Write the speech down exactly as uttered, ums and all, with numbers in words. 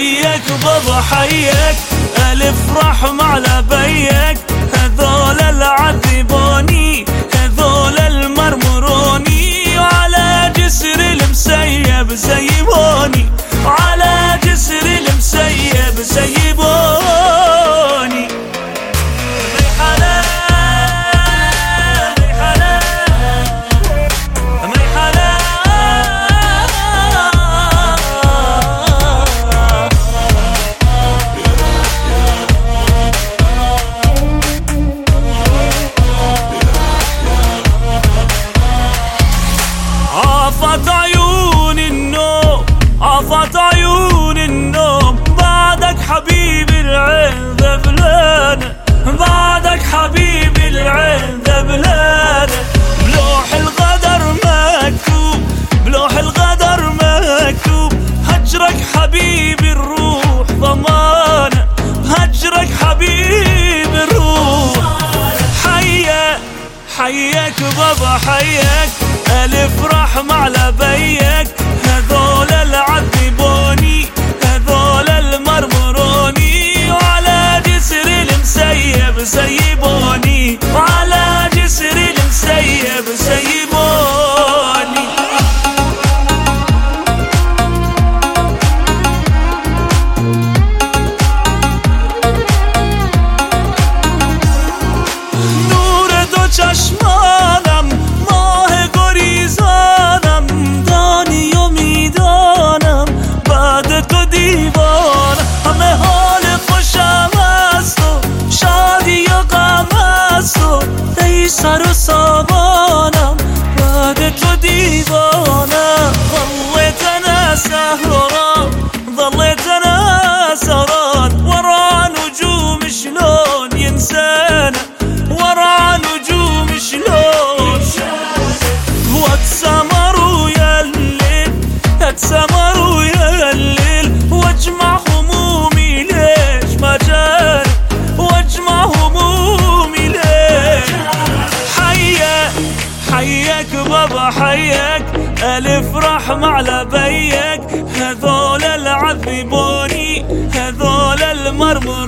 حيك بابا حيك، ألف رحم على بيك، هذول العذبوني هذول المرمروني، وعلى جسر المسيب سيبوني، وعلى جسر المسيب سيبوني. عافت عيون النوم عافت عيون النوم، بعدك حبيبي العين ذبلانة، بعدك حبيبي العين ذبلانة، بلوح الغدر مكتوب بلوح الغدر مكتوب، هجرك حبيبي الروح ضمانة، هجرك حبيبي الروح. حيك حيك بابا حيك، ألف رحم على بيك، هذول العذبوني هذول المرمروني، وعلى جسر المسيب سيبوني، وعلى جسر المسيب سيبوني. نور دو چشمانم ماه گریزانم، دانی و میدانم بعد تو دیوانم، همه حال خوشم است و شادی و غم است و ای سر و سامانم بعد تو دیوانم. ظليتنا سهران ظليتنا سهران، ورا نجوم شلون ينسانا، ورا نجوم شلون واتسمروا يا الليل اتسمروا يا الليل، واجمع همومي ليش ما جاني، واجمع همومي ليش. حيك حيك بابا حيك، ألف رحم على بيك، هذول العذبوني هذول المرمروني،